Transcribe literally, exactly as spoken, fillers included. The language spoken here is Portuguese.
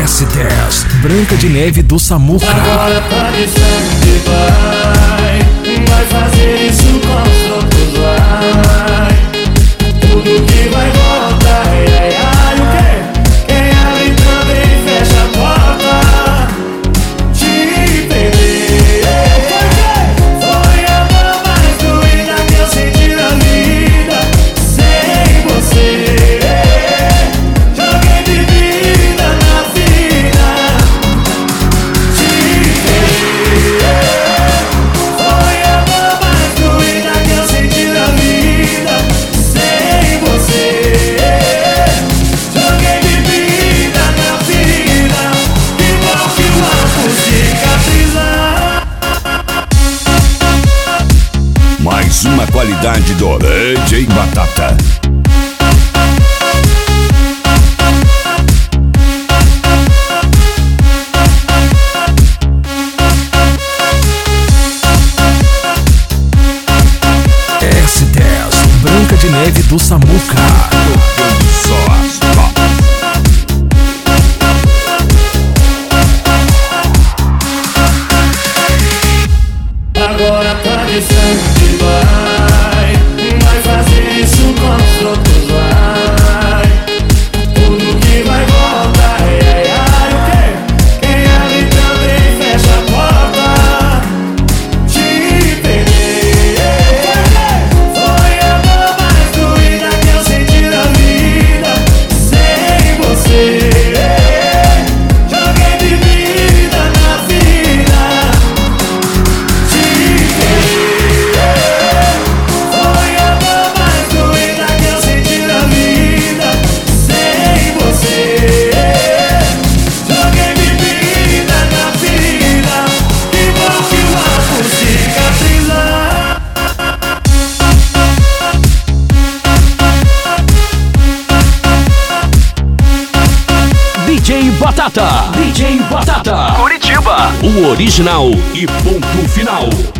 S dez, Branca de Neve do Samuca. Agora tá dizendo que vai, vai fazer isso com os outros, vai. Tudo que vai voltar, ai, ai, ai, o quê? Quem abre também fecha a porta. Te perder foi a dor mais doída que eu senti na vida. Sem você joguei bebida na vida. Te perder foi a dor mais doída que eu senti na vida. Sem você joguei bebida na vida. Igual que o álcool cicatrizar. Mais uma qualidade do D J Batata. S dez, Branca de Neve do Samuca. Tocando só as tops. Agora tá dizendo que vai, vai fazer isso com os outros, vai. Tudo que vai voltar, ai, ai, ai, o quê? Quem abre também fecha a porta. Te perder foi a dor mais doída que eu senti na vida. Sem você joguei bebida na vida. Foi a dor mais doída que eu senti na vida. Sem você joguei bebida na vida. Igual que o álcool cicatrizar. D J Batata, D J Batata, Curitiba, O original e ponto final.